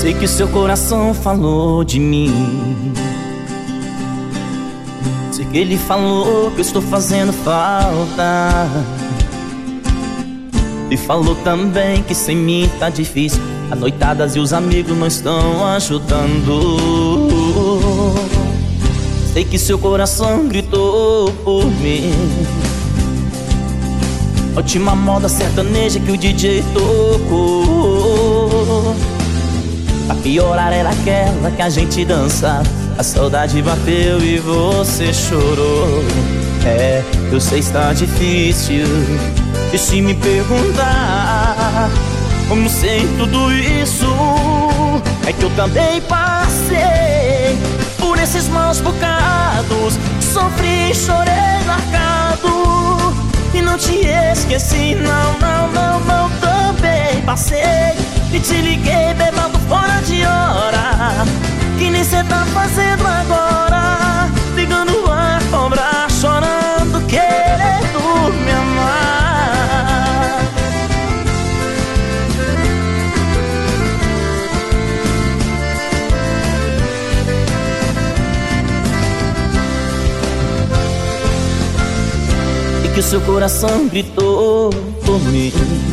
Sei que seu coração falou de mim. Sei que ele falou que eu estou fazendo falta. E falou também que sem mim tá difícil. As noitadas e os amigos não estão ajudando. Sei que seu coração gritou por mim. A última moda sertaneja que o DJ tocou. A piorar era aquela que a gente dança. A saudade bateu e você chorou. É, eu sei está difícil. E se me perguntar como sei tudo isso, é que eu também passei por esses maus bocados. Sofri, chorei largado e não te esqueci, não, não, não, não. Também passei e te liguei bebendo fora de hora, que nem cê tá fazendo agora, ligando a cobrar, chorando, querendo me amar. E que o seu coração gritou por mim.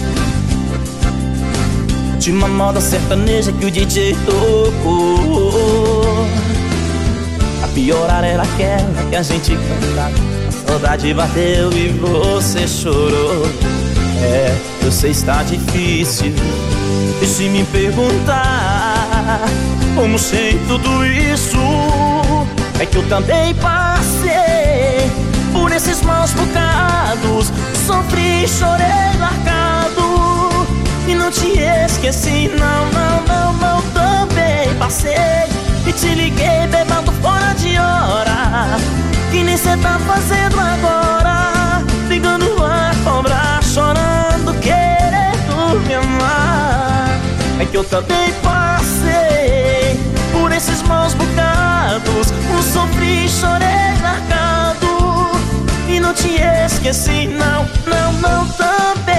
De uma moda sertaneja que o DJ tocou. A piorar era aquela que a gente cantava. A saudade bateu e você chorou. É, eu sei está difícil. E se me perguntar como sei tudo isso, é que eu também passei por esses maus bocados. Sofri, chorei largado e não te esqueci, não, não, não, não. Também passei e te liguei bebendo fora de hora, que nem cê tá fazendo agora, ligando a cobrar, chorando, querendo me amar. É que eu também passei por esses maus bocados. Sofri, chorei largado e não te esqueci, não, não, não. Também